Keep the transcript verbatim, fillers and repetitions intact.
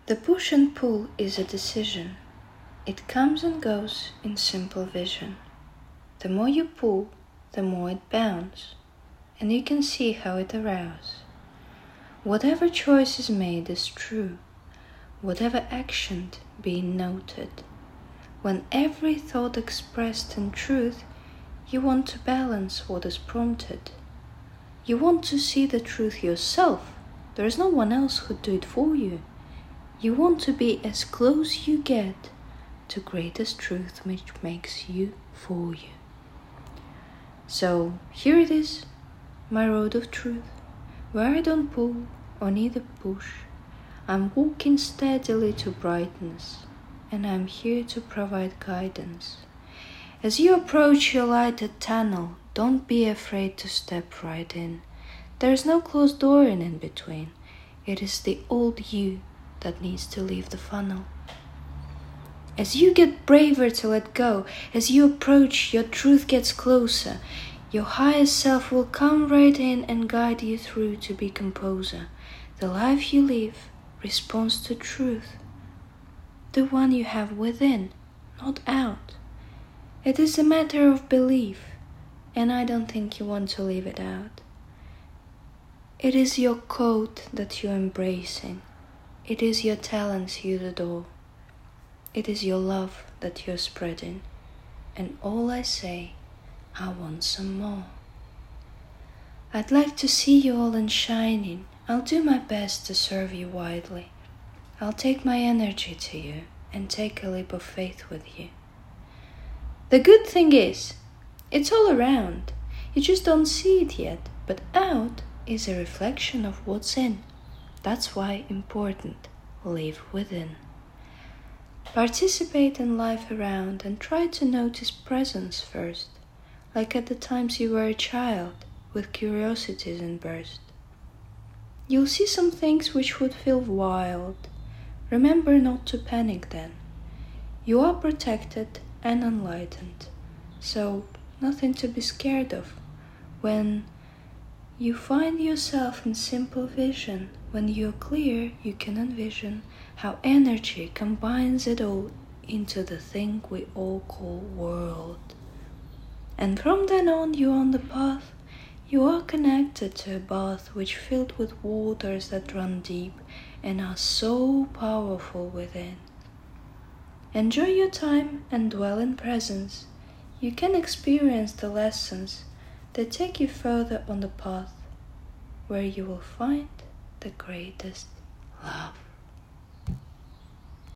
The push and pull is a decision. It comes and goes in simple vision. The more you pull, the more it bounds, and you can see how it arouses. Whatever choice is made is true, whatever action being noted. When every thought expressed in truth, you want to balance what is prompted. You want to see the truth yourself. There is no one else who'd do it for you. You want to be as close you get to greatest truth which makes you for you. So here it is, my road of truth, where I don't pull or neither push. I'm walking steadily to brightness, and I'm here to provide guidance. As you approach your lighted tunnel, don't be afraid to step right in. There is no closed door in, in between. It is the old you that needs to leave the funnel. As you get braver to let go, as you approach, your truth gets closer. Your higher self will come right in and guide you through to be composer. The life you live responds to truth, the one you have within, not out. It is a matter of belief, and I don't think you want to leave it out. It is your code that you're embracing. It is your talents you adore. It is your love that you're spreading. And all I say, I want some more. I'd like to see you all in shining. I'll do my best to serve you widely. I'll take my energy to you and take a leap of faith with you. The good thing is, it's all around. You just don't see it yet, but out is a reflection of what's in. That's why important, live within. Participate in life around and try to notice presence first, like at the times you were a child, with curiosities in burst. You'll see some things which would feel wild. Remember not to panic then. You are protected and enlightened, so nothing to be scared of. When you find yourself in simple vision, when you're clear, you can envision how energy combines it all into the thing we all call world. And from then on, you're on the path. You are connected to a bath which filled with waters that run deep and are so powerful within. Enjoy your time and dwell in presence. You can experience the lessons that take you further on the path where you will find the greatest love.